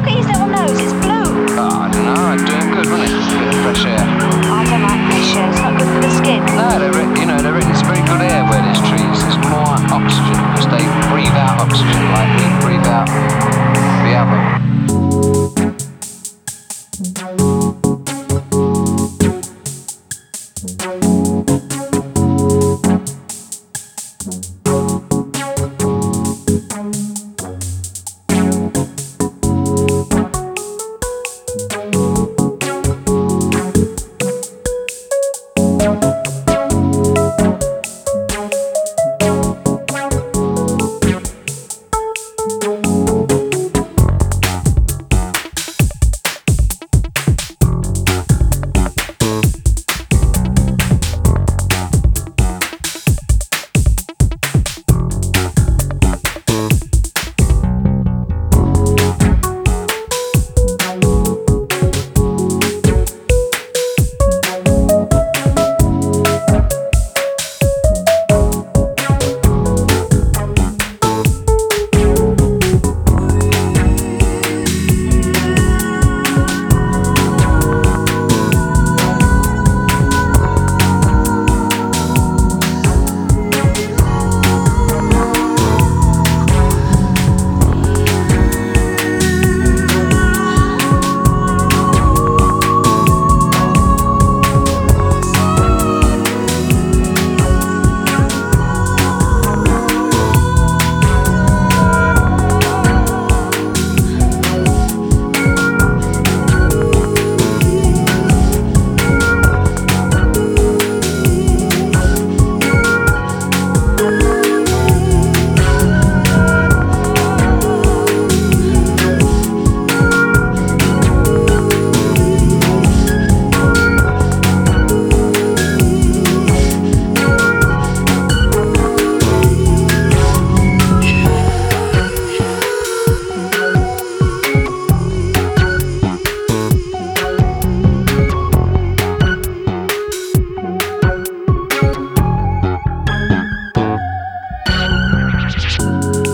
at his little nose, it's blue. Oh, I don't know, it'd do him good, wouldn't it? Bit of fresh air. I don't like fresh air, it's not good for the skin. No, they reckon it's very good air where there's trees. There's more oxygen, because they breathe out oxygen like we breathe out the other.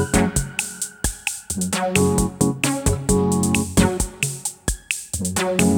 Thank you.